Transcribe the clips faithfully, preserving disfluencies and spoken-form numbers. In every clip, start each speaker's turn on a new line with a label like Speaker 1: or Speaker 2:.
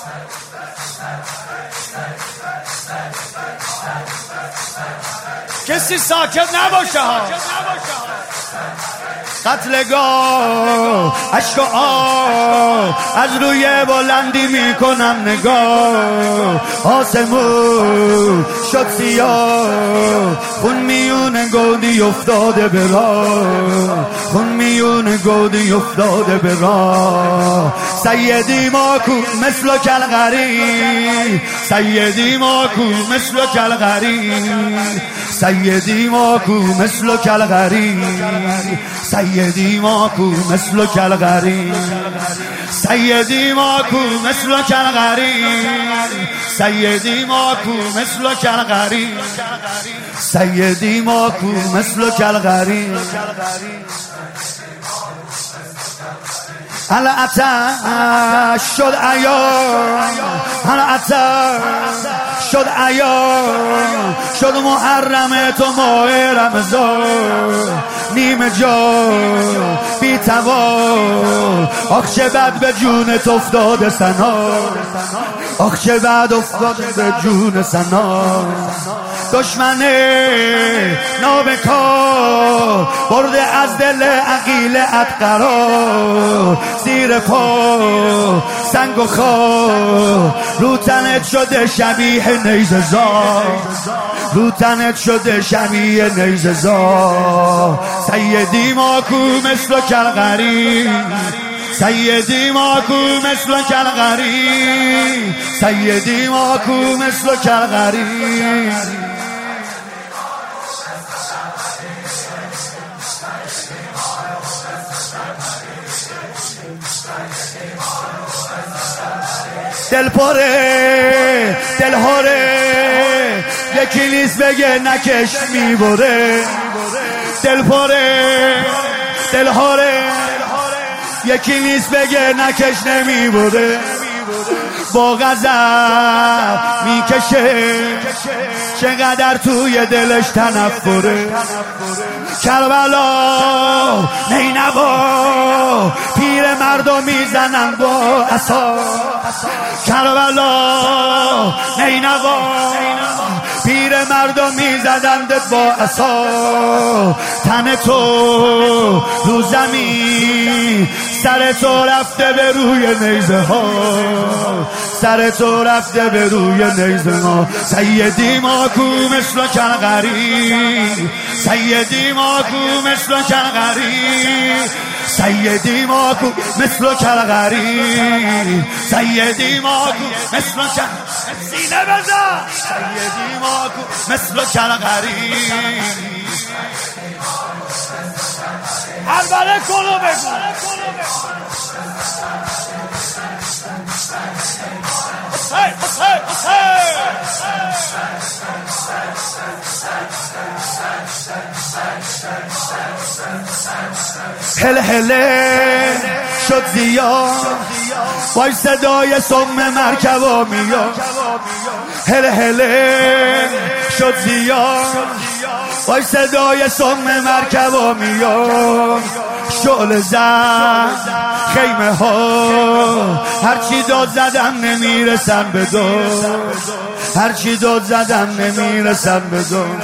Speaker 1: کسی ساکت نباشه ها. قتلگاه عشق و آه از روی بلندی میکنم نگاه، آسمون شد سیاه، خون میون گودی افتاده به راه، خون میون گودی افتاده به راه. سیدی ماکو مثل کلغری، سیدی ماکو مثل کلغری، سیدی ماکو مثل کلغری، سیدی ماکو مثل کلغری، سیدی ماکو مثل کلغری، سیدی ماکو مثل کلغری، سیدی ماکو مثل کلغری. هل عطش شد عیان، هل عطش شد عیان، شد محرم تو ماه رمضان، نیمه جان بی توان، آخ چه بد به جونت افتاده سنا، آخ چه بد افتاده به جون سنا. دشمنه نابکار برده از دل عقیلت قرار، زیر پا سنگ و خار، رو تنت شده شبیه نیزه زار، رو تنت شده شبیه نیزه زار. سیدی ماکو مثل کلغری، سیدی ماکو مثل کلغری، سیدی ماکو مثل کلغری. دل پره دل هاره، یکی نیست بگه نکش میبره، دل پره دل هاره، یکی نیست بگه نکش نمیبره. با غضب میکشه چقدر توی دلش تنفره، کربلا نینوا پیر مردم میزنن با عصا، کربلا نینوا پیر مردم میزدند با عصا. تن تو رو زمین، سر تو رفته به روی نیزه ها، سر تو رفته به روی نیزه ها. سیدی ماکو مثل کلغری، سیدی ماکو مثل کلغری، سیدی ماکو مثل کلغری، سیدی ماکو مثل کلغری. سینه بزن. سیدی ماکو مثل کلغری. هر بله کنو بگو. حسین حسین حسین. هل هله شد زیاد، وای صدای سم مرکبا میاد. هل هله شد زیاد، وای صدای سم مرکبا میاد. شعله زد خیمه ها، هرچی داد زدم نمیرسم به داد، هرچی داد زدم نمیرسم به داد.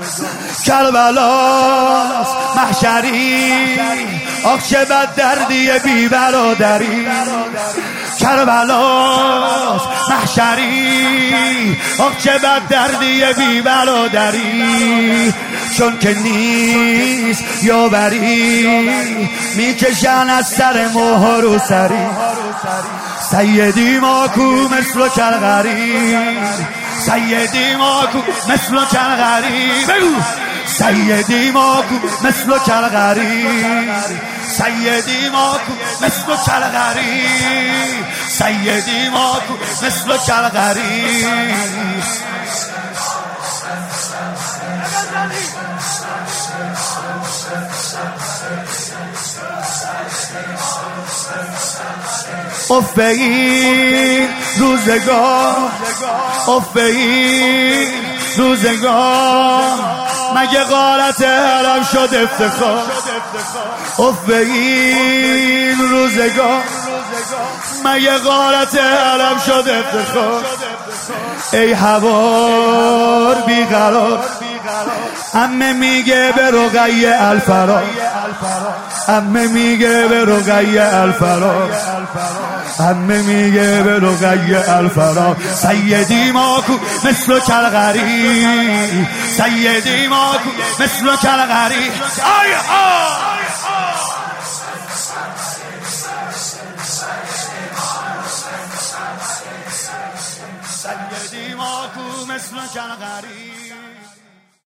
Speaker 1: کربلاست محشری، آخ چه بد دردی بی برادری. کربلاست محشری، آخ چه بد دردی بی برادری. چون که نیست یاوری، میکشن از سر موها رو سری. سیدی ماکو مثل کلغری، سیدی ماکو مثل کلغری. بگو سیدی ماکو مثل کلغری، سیدی ماکو مثل کلغری، سیدی ماکو مثل کلغری. افه این روزگار، افه این روزگار، مگه غارت حرم شد افتخار. افه این روزگار، مگه غارت علم شد افتخار ای هوار بیقرار عمه میگه به رقیه الفرار عمه میگه به رقیه الفرار عمه میگه به رقیه الفرار سیدی ماکو مثل کلغری سیدی ماکو مثل کلغری آی آی سیدی ماکو مثل کلغری